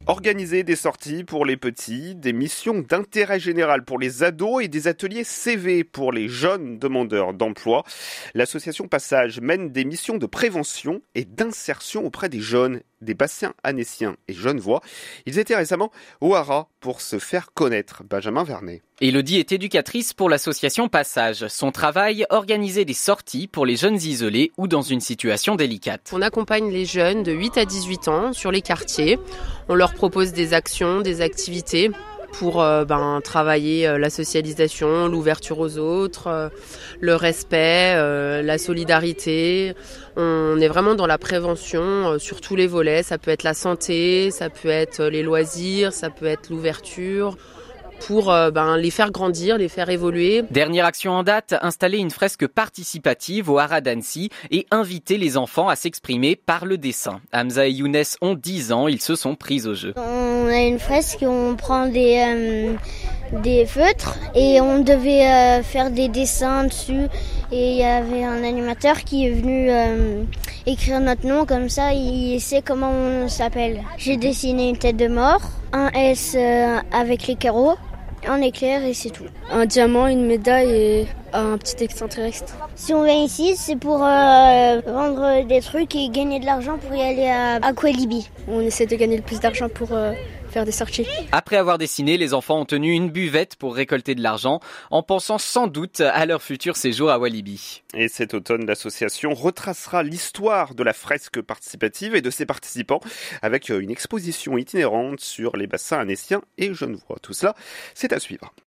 Organiser des sorties pour les petits, des missions d'intérêt général pour les ados et des ateliers CV pour les jeunes demandeurs d'emploi. L'association Passage mène des missions de prévention et d'insertion auprès des jeunes, des bassins anéciens et genevois. Ils étaient récemment au Hara pour se faire connaître. Benjamin Vernet. Élodie est éducatrice pour l'association Passage. Son travail, organiser des sorties pour les jeunes isolés ou dans une situation délicate. On accompagne les jeunes de 8 à 18 ans sur les quartiers. On leur propose des actions, des activités pour travailler la socialisation, l'ouverture aux autres, le respect, la solidarité. On est vraiment dans la prévention sur tous les volets. Ça peut être la santé, ça peut être les loisirs, ça peut être l'ouverture, pour les faire grandir, les faire évoluer. Dernière action en date, installer une fresque participative au Hara d'Annecy et inviter les enfants à s'exprimer par le dessin. Hamza et Younes ont 10 ans, ils se sont pris au jeu. On a une fresque, on prend des feutres et on devait faire des dessins dessus. Et il y avait un animateur qui est venu écrire notre nom, comme ça il sait comment on s'appelle. J'ai dessiné une tête de mort, un S avec les carreaux, un éclair et c'est tout. Un diamant, une médaille et un petit extraterrestre. Si on vient ici, c'est pour vendre des trucs et gagner de l'argent pour y aller à Aqualibi. On essaie de gagner le plus d'argent pour faire des sorties. Après avoir dessiné, les enfants ont tenu une buvette pour récolter de l'argent, en pensant sans doute à leur futur séjour à Walibi. Et cet automne, l'association retracera l'histoire de la fresque participative et de ses participants avec une exposition itinérante sur les bassins anéciens et genevois. Tout cela, c'est à suivre.